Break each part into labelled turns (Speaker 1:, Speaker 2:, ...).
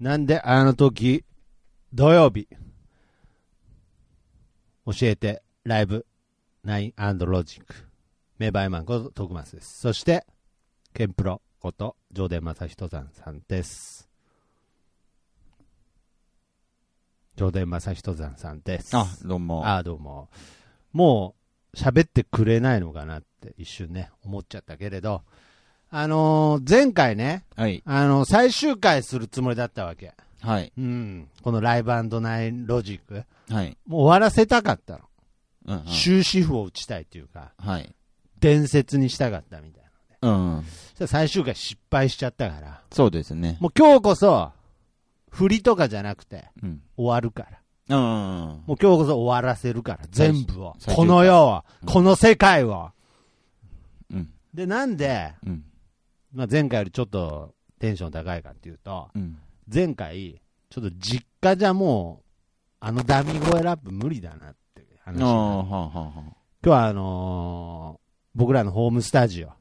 Speaker 1: なんであの時土曜日教えてライブ9&ロジック名バイマンこと徳松です。そしてケンプロこと上田正人さんです。上田正人さんです。
Speaker 2: あ、どうも。
Speaker 1: どうも。もう喋ってくれないのかなって一瞬ね思っちゃったけれど、前回ね、
Speaker 2: はい、
Speaker 1: 最終回するつもりだったわけ。
Speaker 2: はい。
Speaker 1: うん。このライブ&9ロジック。
Speaker 2: はい。
Speaker 1: もう終わらせたかったの。
Speaker 2: うんうん、
Speaker 1: 終止符を打ちたいというか、
Speaker 2: はい。
Speaker 1: 伝説にしたかったみたい
Speaker 2: なの
Speaker 1: で。最終回失敗しちゃったから。
Speaker 2: そうですね。
Speaker 1: もう今日こそ、振りとかじゃなくて、終わるから。もう今日こそ終わらせるから、全部を。この世を、この世界を。で、なんで、まあ、前回よりちょっとテンション高いかっていうと、前回、ちょっと実家じゃもう、ダミ声ラップ無理だなって話。今日は僕らのホームスタジオ、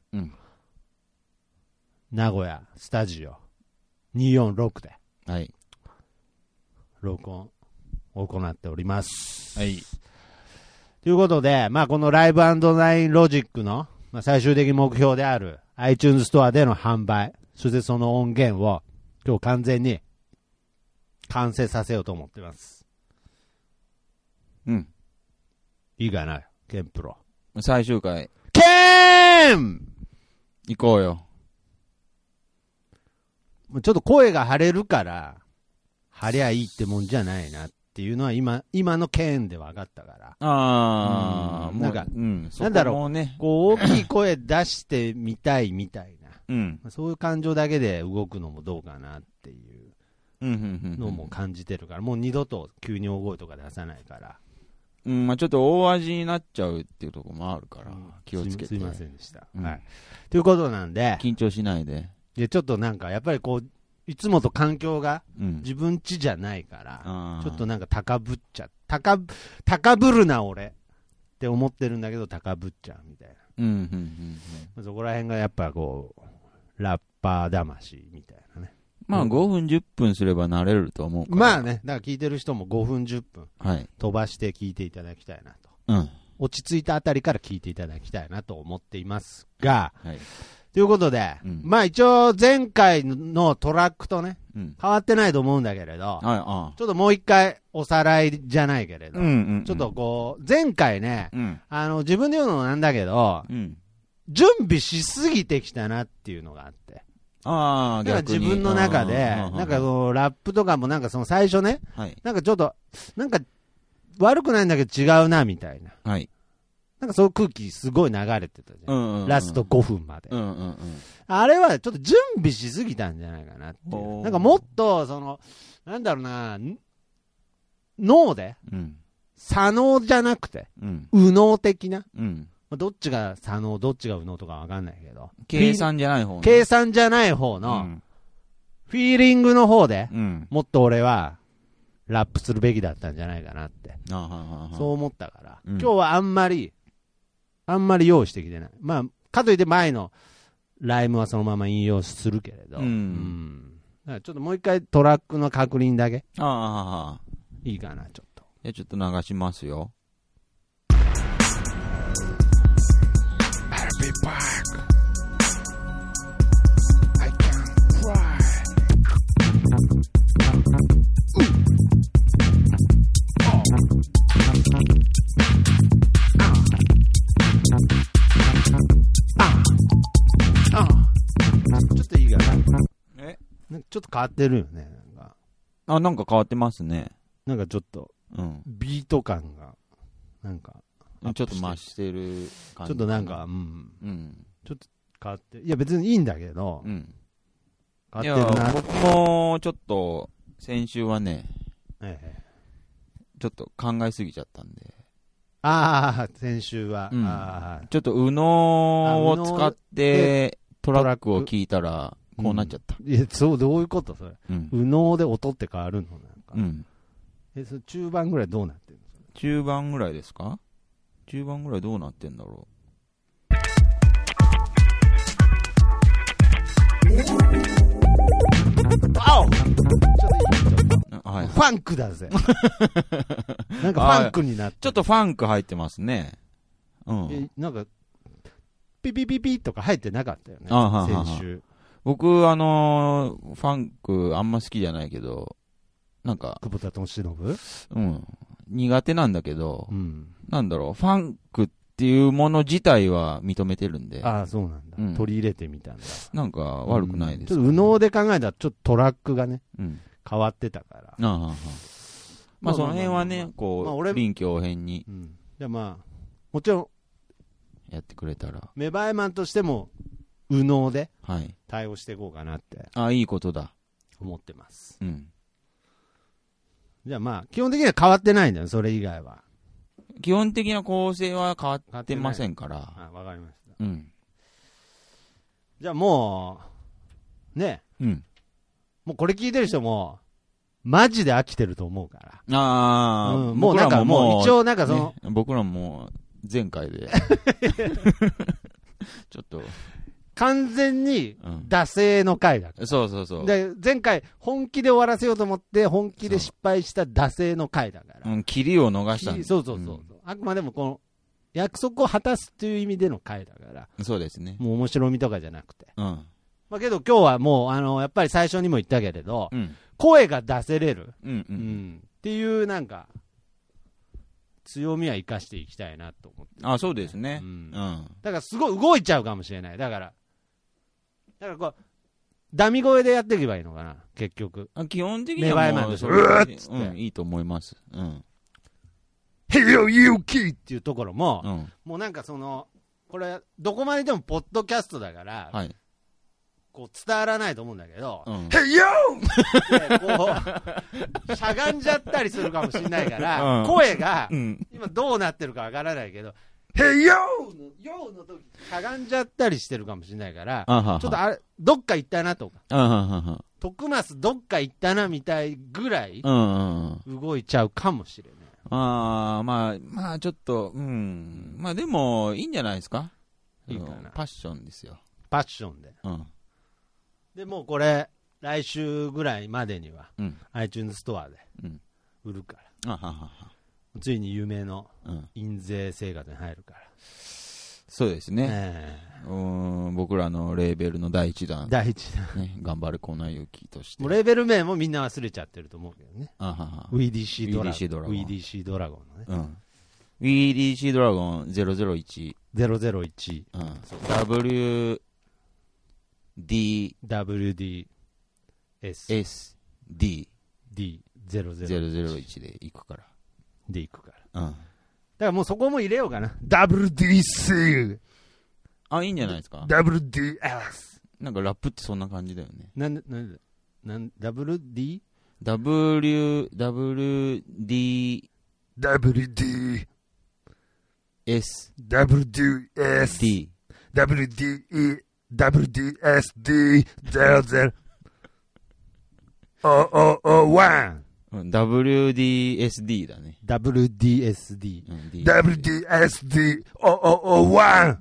Speaker 1: 名古屋スタジオ246で、
Speaker 2: はい、
Speaker 1: 録音を行っております。
Speaker 2: はい。
Speaker 1: ということで、まあこのライブ&9ロジックの、まあ、最終的目標である iTunes ストアでの販売、そしてその音源を今日完全に完成させようと思ってます。いいかな、ケンプロ。
Speaker 2: 最終回。
Speaker 1: ケン
Speaker 2: 行こうよ。
Speaker 1: ちょっと声が張れるから、張りゃいいってもんじゃないなっていうのは今のケンで分かったから。なんか、なんだろう、ね、こう大きい声出してみたいみたいな、そういう感情だけで動くのもどうかなっていうのも感じてるから、もう二度と急に大声とか出さないから。
Speaker 2: まあちょっと大味になっちゃうっていうところもあるから、気をつけて。
Speaker 1: すいませんでした。はい。ということなんで。
Speaker 2: 緊張しないで。
Speaker 1: で、ちょっとなんか、やっぱりこう、いつもと環境が自分家じゃないから、ちょっとなんか高ぶるな俺って思ってるんだけど高ぶっちゃうみたいな。そこら辺がやっぱこう、ラッパー魂みたいなね。
Speaker 2: まあ5分10分すれば慣れると思うから。
Speaker 1: まあね、だから聞いてる人も5分10分飛ばして聞いていただきたいなと。落ち着いたあたりから聞いていただきたいなと思っていますが、ということで、まあ一応前回のトラックとね、変わってないと思うんだけれど、ちょっともう一回おさらいじゃないけれど、ちょっとこう、前回ね、自分で言うのもなんだけど、準備しすぎてきたなっていうのがあって。だから自分の中で、なんかそのラップとかもなんかその最初ね、なんかちょっと、なんか悪くないんだけど違うなみたいな。なんかそういう空気すごい流れてたじゃん。ラスト5分まで。あれはちょっと準備しすぎたんじゃないかなっていう。なんかもっと、その、なんだろうな、脳で、左脳じゃなくて、右脳的な。どっちが左脳、どっちが右脳とかわかんないけど。
Speaker 2: 計算じゃない方の。
Speaker 1: 計算じゃない方の、フィーリングの方で、もっと俺は、ラップするべきだったんじゃないかなって。そう思ったから。今日はあんまり用意してきてない。まあ、かといって前のライムはそのまま引用するけれど。だからちょっともう一回トラックの確認だけ。いいかな、ちょっと。
Speaker 2: ちょっと流しますよ。
Speaker 1: I'll be back. I can't cry.ちょっといいかな。ちょっと変わってるよね。
Speaker 2: なんか変わってますね。
Speaker 1: なんかちょっと、ビート感が、なんか、
Speaker 2: ちょっと増してる感じ。
Speaker 1: ちょっとなんか、ちょっと変わって、いや別にいいんだけど、変
Speaker 2: わってるな。僕もちょっと、先週はね、ちょっと考えすぎちゃったんで。
Speaker 1: 先週は。
Speaker 2: ちょっと右脳を使ってトラックを聞いたら、こうなっちゃった。
Speaker 1: いや、そう、どういうことそれ。右脳で音って変わるのなんか。それ中盤ぐらいどうなってるの？
Speaker 2: 中盤ぐらいですか？中盤ぐらいどうなってんだろ
Speaker 1: う。ちょっとァンクだぜ。なんかファンクになって。
Speaker 2: ちょっとファンク入ってますね。うん。
Speaker 1: なんか、ピピピピとか入ってなかったよね。先週。
Speaker 2: 僕、ファンクあんま好きじゃないけど、なんか。
Speaker 1: 久保田利伸？
Speaker 2: うん。苦手なんだけど、なんだろう、ファンクっていうもの自体は認めてるんで。
Speaker 1: ああ、そうなんだ。取り入れてみたんだ。
Speaker 2: なんか悪くないです
Speaker 1: ちょっと右脳で考えたら、ちょっとトラックがね、変わってたから。
Speaker 2: まあその辺はね、こう、臨機応変に。
Speaker 1: じゃあまあ、もちろん、
Speaker 2: やってくれたら。
Speaker 1: メバエマンとしても、右脳で対応していこうかなって。
Speaker 2: いいことだ。
Speaker 1: 思ってます。
Speaker 2: うん。
Speaker 1: じゃあまあ、基本的には変わってないんだよ、それ以外は。
Speaker 2: 基本的な構成は変わってませんから。
Speaker 1: わかりました。
Speaker 2: うん。
Speaker 1: じゃあもう、ね。もうこれ聞いてる人も、マジで飽きてると思うから。もうなんかもう、一応なんかその、
Speaker 2: 僕らも前回で、ちょっと。
Speaker 1: 完全に、惰性の回だから。
Speaker 2: そう。
Speaker 1: で、前回、本気で終わらせようと思って、本気で失敗した惰性の回だから。
Speaker 2: キリを逃したんです。
Speaker 1: そう。あくまでもこの、約束を果たすという意味での回だから。
Speaker 2: そうですね。
Speaker 1: もう面白みとかじゃなくて。まあけど今日はもう、やっぱり最初にも言ったけれど、声が出せれる。っていう、なんか、強みは生かしていきたいなと思って。
Speaker 2: そうですね。
Speaker 1: だからすごい動いちゃうかもしれない。だからこう、ダミ声でやっていけばいいのかな、結局。
Speaker 2: 基本的にはもう、いいと思います。
Speaker 1: Hey yo, Yuki! っていうところも、もうなんかその、これ、どこまででもポッドキャストだから、こう伝わらないと思うんだけど、Hey yo! こう、しゃがんじゃったりするかもしれないから、声が、今どうなってるかわからないけど、Hey yo! の時、しゃがんじゃったりしてるかもしれないから、ちょっとあれ、どっか行ったなとか、徳増どっか行ったなみたいぐらい、動いちゃうかもしれない。
Speaker 2: まあちょっと、まあでも、いいんじゃないですか？
Speaker 1: いいかな。
Speaker 2: パッションですよ。
Speaker 1: パッションで。で、もうこれ、来週ぐらいまでには、iTunes ストアで、売るから。ついに夢の印税生活に入るから。
Speaker 2: そうですね。僕らのレーベルの第一弾。頑張る粉雪として。
Speaker 1: もうレーベル名もみんな忘れちゃってると思うけどね。
Speaker 2: WEDC
Speaker 1: ドラゴンのね。
Speaker 2: WEDC ドラゴン001。
Speaker 1: 001。
Speaker 2: WDSD001 で行くから。
Speaker 1: で行くから。だからもうそこも入れようかな。WDC!
Speaker 2: いいんじゃないですか？
Speaker 1: WDS!
Speaker 2: なんかラップってそんな感じだよね。
Speaker 1: WD?
Speaker 2: WD
Speaker 1: WD
Speaker 2: S
Speaker 1: WDS WDE WDSD 00 001
Speaker 2: WDSD だね。
Speaker 1: WDSD WDSD 001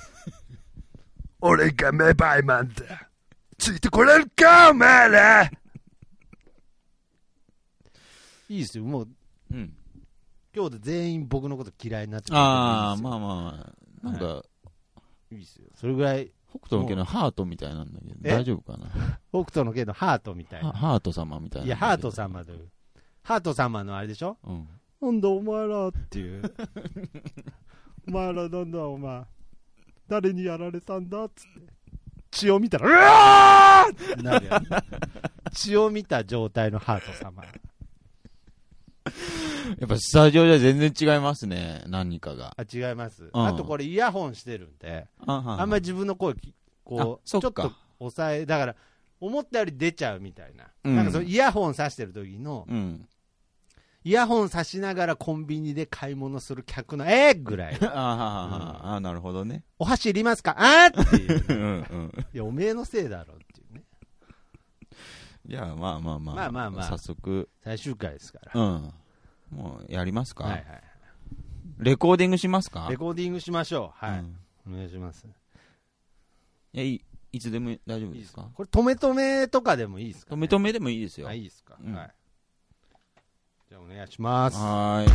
Speaker 1: 俺がメバイマンだ。ついてこれるかお前ら。いいですよ、もう、今日で全員僕のこと嫌いになっちゃう。
Speaker 2: まあ、なんか、
Speaker 1: いいですよ。それぐらい。
Speaker 2: 北斗の拳のハートみたいなんだけど、大丈夫かな？
Speaker 1: 北斗の拳のハートみたいな。
Speaker 2: ハート様みたいな。
Speaker 1: いや、ハート様で。ハート様のあれでしょ？なんだお前らっていう。お前らなんだお前。誰にやられたんだっつって。血を見たら、うわーってなるよね。血を見た状態のハート様。
Speaker 2: やっぱスタジオじゃ全然違いますね、何かが。
Speaker 1: 違います。あとこれイヤホンしてるんで、あんまり自分の声、こう、ちょっと抑え、だから、思ったより出ちゃうみたいな。なんかそのイヤホンさしてる時の、イヤホンさしながらコンビニで買い物する客のぐらい。
Speaker 2: なるほどね。
Speaker 1: お箸いりますかっていう。いや、おめえのせいだろっていうね。
Speaker 2: いや、まあ、早速。
Speaker 1: 最終回ですから。
Speaker 2: もう、やりますか？レコーディングしますか？
Speaker 1: レコーディングしましょう。はい。お願いします。
Speaker 2: いつでも大丈夫ですか？
Speaker 1: これ、止めとかでもいいですか？
Speaker 2: 止めでもいいですよ。
Speaker 1: いいですか？はい。 じゃあお願いします。
Speaker 2: はい。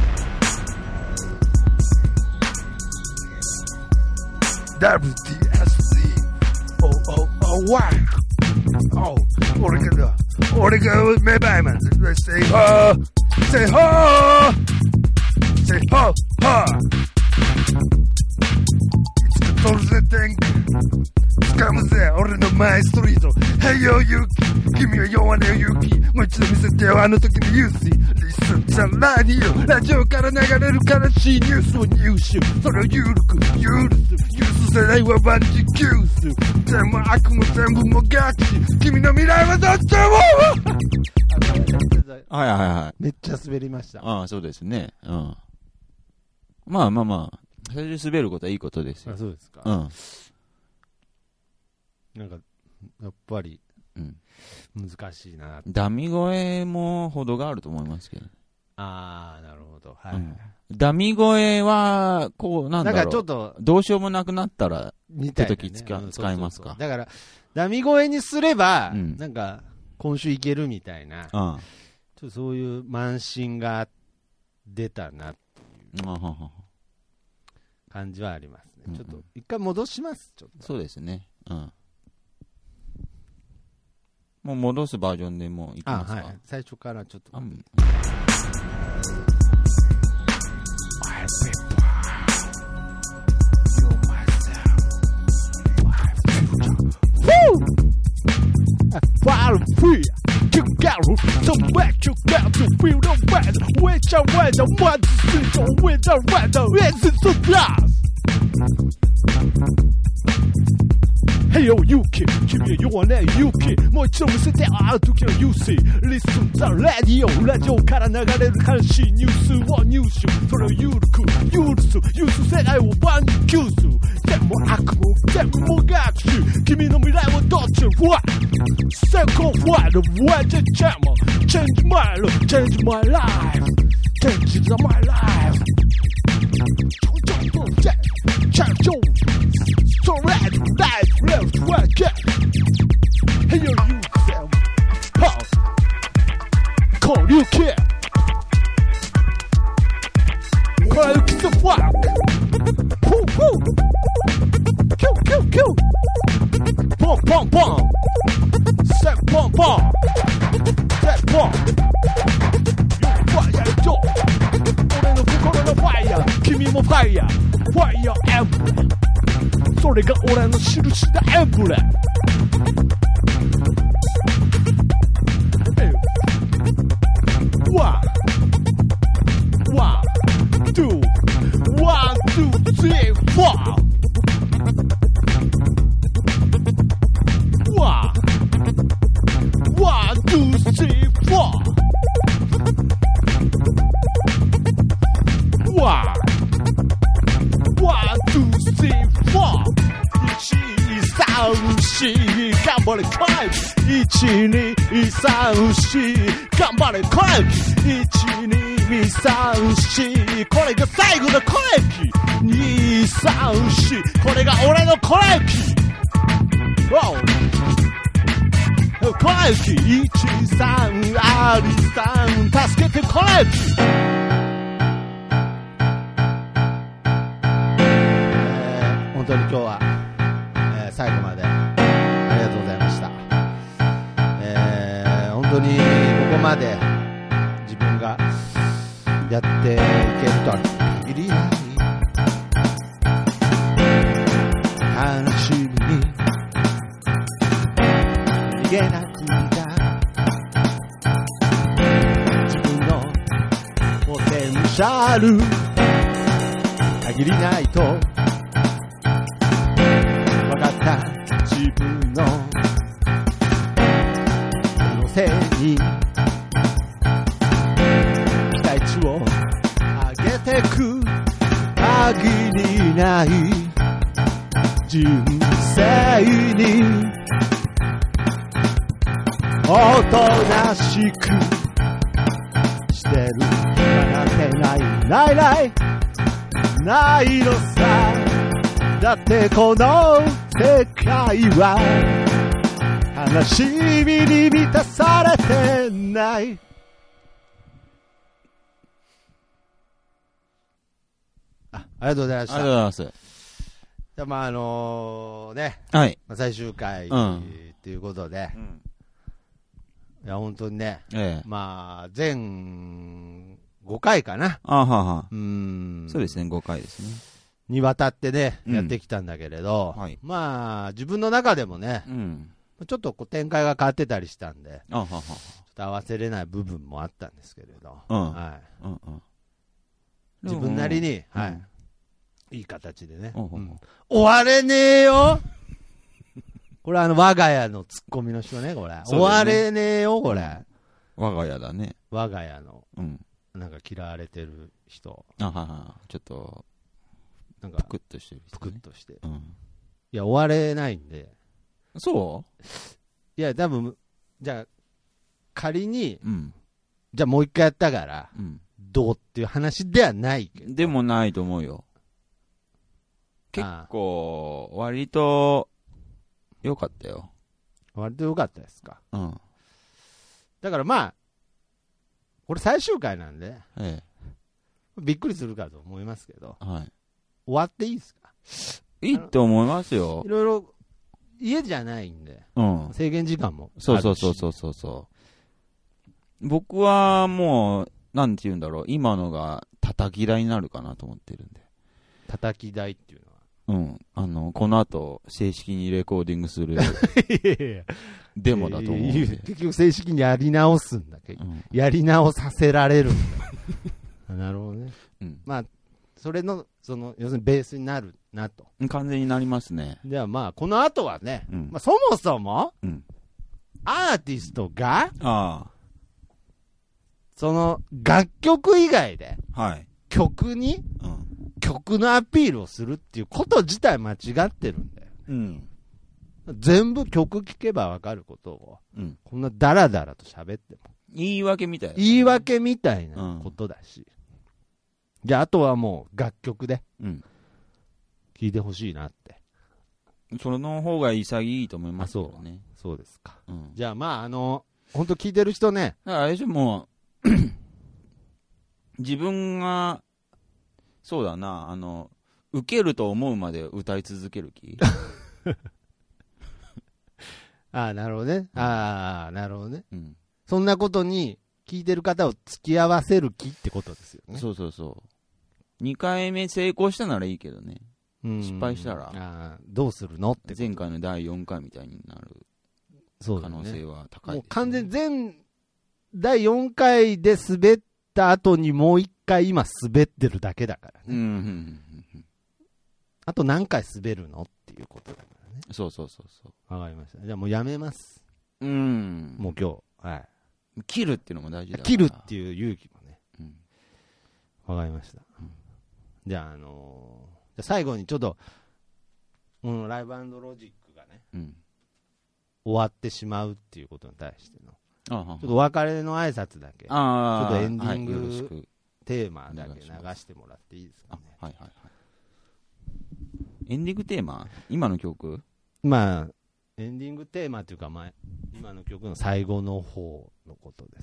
Speaker 3: WTSC。OOOY。俺がメバイマン。Say ho! Say ho! Say ho! Ho! いつか突然天空掴むぜ俺のマイストリート。Hey yo ユキ、君は弱音をユキ。もう一度見せてよあの時のユーシー。リスンじゃラディオ、ラジオから流れる悲しいニュースを入手。それをゆるく許す世代は万事休す。全部悪も全部もガチ。君の未来はどっちも
Speaker 2: はいはいはい。
Speaker 1: めっちゃ滑りました。
Speaker 2: ああ、そうですね。うん。まあまあまあ、最初に滑ることはいいことですよ。
Speaker 1: あ、そうですか。
Speaker 2: うん。
Speaker 1: なんか、やっぱり、難しいな。
Speaker 2: ダミ声も程があると思いますけど。
Speaker 1: ああ、なるほど。はい。
Speaker 2: ダミ声は、こう、なんだろう。
Speaker 1: だからちょっと、
Speaker 2: どうしようもなちょっと時使いますか。
Speaker 1: だから、ダミ声にすれば、なんか、今週いけるみたいな、ちょっとそういう慢心が出たなっていう感じはありますね。ちょっと、一回戻します、ちょっと。
Speaker 2: そうですね。うん。もう戻すバージョンでもういきますか。
Speaker 1: はい。最初からちょっと。Fire free, you got some back, you got to feel the weather. Which I weather, what is it with the weather? Is it so glass? Hey yo, Yuki, 君は弱音Yuki。もう一度見せてある時のUC。Listen the radio、ラジオから流れる悲しいニュースを入手。それをゆるく許す世界を万事休す。全部悪も全部も学習。君の未来はどっち？What? Second word, what the jammer? Change my life, change my life, change my life. Change your so right, right, left, right, get. Hey yo, you self, pause. Call you kid. Why you keep the fuck? Poo poo. Kill. Pom. Set pom. Set pom. You fire yo. 俺の心のファイヤー、君もファイヤー。ファイヤーエンブレム。それが俺の印だエンブレム。One, two, 3, 4. One, two, three, four. One, two, three, four. 1、2、3、4頑張れ回帰。1、2、3、4頑張れ回帰。1、2、3、4これが最後の回帰。2、3、4これが俺の回帰。回帰。1、3、R3助けて回帰。本当に今日は、最後までありがとうございました。本当にここまで自分がやっていけるとは限りない悲しみに逃げなくて自分のポテンシャル限りないと分かった自分の可能性に期待値を上げてく限りない人生におとなしくしてるなんてないのさ。だってこの世界は悲しみに満たされてない。 ありがとうございました。
Speaker 2: ありがとうございます。
Speaker 1: じゃあまあね、
Speaker 2: はい。
Speaker 1: 最終回ということで、いや本当にね、まあ全5回かな。
Speaker 2: あはは。そうですね、5回ですね。
Speaker 1: にわたってね、やってきたんだけれど、まあ自分の中でもね、ちょっとこう展開が変わってたりしたんで、ちょっと合わせれない部分もあったんですけれど、はい。自分なりに、はい。いい形でね。終われねえよこれ我が家のツッコミの人ね、これ。終われねえよ、これ。
Speaker 2: 我が家だね。
Speaker 1: 我が家の、なんか嫌われてる人。
Speaker 2: ちょっと、
Speaker 1: なんか、
Speaker 2: ぷくっとしてる。
Speaker 1: ぷくっとして。いや、終われないんで。
Speaker 2: そう
Speaker 1: いや、多分、じゃあ、仮に、じゃあもう一回やったから、どうっていう話ではないけど。
Speaker 2: でもないと思うよ。結構、割と、良かったよ。
Speaker 1: 割と良かったですか。だからまあ、これ最終回なんで、びっくりするかと思いますけど、終わっていいですか？
Speaker 2: いいと思いますよ。
Speaker 1: いろいろ、家じゃないんで、制限時間もあるし。
Speaker 2: そう。僕はもう、なんて言うんだろう、今のが叩き台になるかなと思ってるんで。
Speaker 1: 叩き台っていうのは
Speaker 2: この後、正式にレコーディングするデモだと思うんで。
Speaker 1: 結局正式にやり直すんだけど、やり直させられるんだ。なるほどね。まあ、それの、要するにベースになるなと。
Speaker 2: 完全になりますね。
Speaker 1: ではまあ、この後はね、まあ、そもそも、アーティストが、その楽曲以外で、曲に、曲のアピールをするっていうこと自体間違ってるんだよ。全部曲聴けばわかることを、こんなダラダラと喋っても。
Speaker 2: 言い訳みたいな。
Speaker 1: 言い訳みたいなことだし。じゃあ、あとはもう楽曲で、聴いてほしいなって。
Speaker 2: その方が潔いと思いますよね。
Speaker 1: そうですか。じゃあ、まあ、本当聞いてる人ね。
Speaker 2: あれでしょ、もう、自分が、そうだな、受けると思うまで歌い続ける気
Speaker 1: なるほどね。なるほどね。そんなことに聞いてる方を付き合わせる気ってことですよね。
Speaker 2: そう。2回目成功したならいいけどね。失敗したら。
Speaker 1: どうするのって。
Speaker 2: 前回の第4回みたいになる可能性は高い、
Speaker 1: もう完全第4回で滑った後にもう1回今滑ってるだけだからね。あと何回滑るのっていうことだからね。
Speaker 2: そう。
Speaker 1: わかりました。じゃあもうやめます。もう今日。
Speaker 2: 切るっていうのも大事だから。
Speaker 1: 切るっていう勇気もね。わかりました。じゃあ最後にちょっと、ライブ&ロジックがね、終わってしまうっていうことに対しての、ちょっとお別れの挨拶だけ、ちょっとエンディングテーマだけ流してもらっていいですかね。
Speaker 2: エンディングテーマ？今の曲？
Speaker 1: まあ、エンディングテーマっていうか、今の曲の最後の方のことです。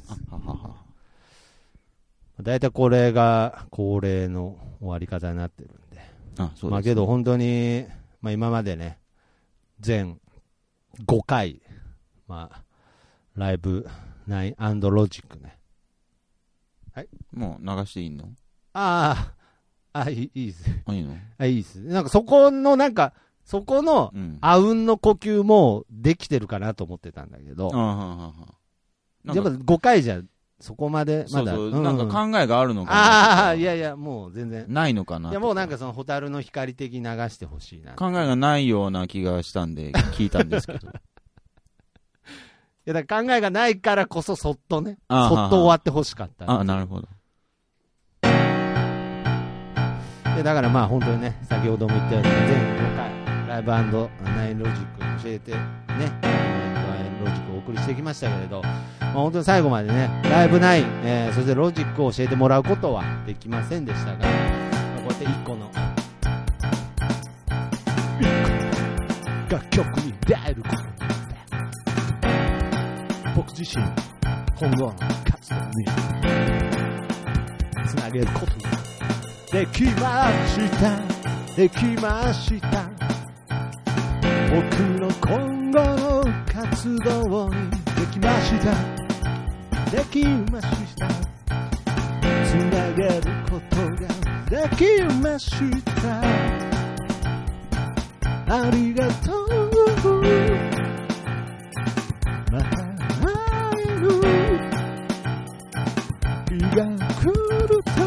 Speaker 1: だいたいこれが恒例の終わり方になってるんで。まあけど本当に、今までね、全5回、ライブ9&ロジックね。
Speaker 2: もう流していいの？
Speaker 1: いいです。
Speaker 2: いいの？
Speaker 1: いいです。なんかそこのあうんの呼吸もできてるかなと思ってたんだけど、やっぱ5回じゃ、そこまで、まだ。
Speaker 2: なんか考えがあるのかな。
Speaker 1: いや、もう全然。
Speaker 2: ないのかな。
Speaker 1: いや、もうなんかホタルの光的に流してほしいな。
Speaker 2: 考えがないような気がしたんで、聞いたんですけど。
Speaker 1: いや、だから考えがないからこそそっとね、そっと終わってほしかった。
Speaker 2: なるほど。
Speaker 1: だから本当にね、先ほども言ったように、全5回、ライブ&ナインロジック教えてね、ロジックをお送りしてきましたけれど、本当に最後までね、ライブナイン、そしてロジックを教えてもらうことはできませんでしたが、こうやって1個の楽曲に出会えることによって僕自身今後の活動につなげることによってできましたできました僕の今後の活動にできましたできましたつなげることができましたありがとうまた会える日が来ると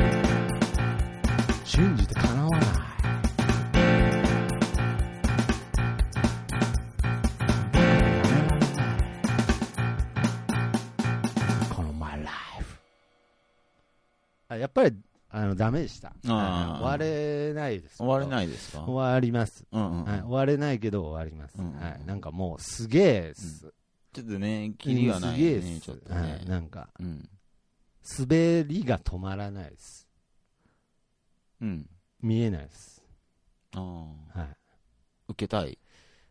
Speaker 1: 信じてかなわないこの My Life やっぱりダメでした。終われないです。
Speaker 2: 終われないですか？
Speaker 1: 終わります。
Speaker 2: うんうん
Speaker 1: はい、終われないけど終わります。
Speaker 2: うんうん
Speaker 1: はい、なんかもうすげえ、
Speaker 2: ちょっとね、キリがないね、ちょっとね。
Speaker 1: はい、なんか、
Speaker 2: うん、
Speaker 1: 滑りが止まらないです。
Speaker 2: うん。
Speaker 1: 見えないです。
Speaker 2: はい。受けたい？
Speaker 1: い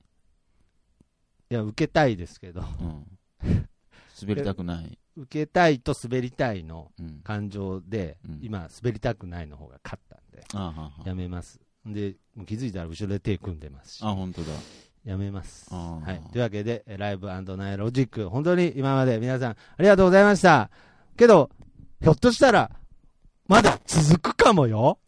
Speaker 1: や、受けたいですけど。
Speaker 2: 滑りたくない。
Speaker 1: 受けたいと滑りたいの感情で、今、滑りたくないの方が勝ったんで、やめます。で、気づいたら後ろで手組んでますし。
Speaker 2: 本当だ。
Speaker 1: やめます。はい。というわけで、ライブ&ナイロジック、本当に今まで皆さんありがとうございました。けど、ひょっとしたら、まだ続くかもよ。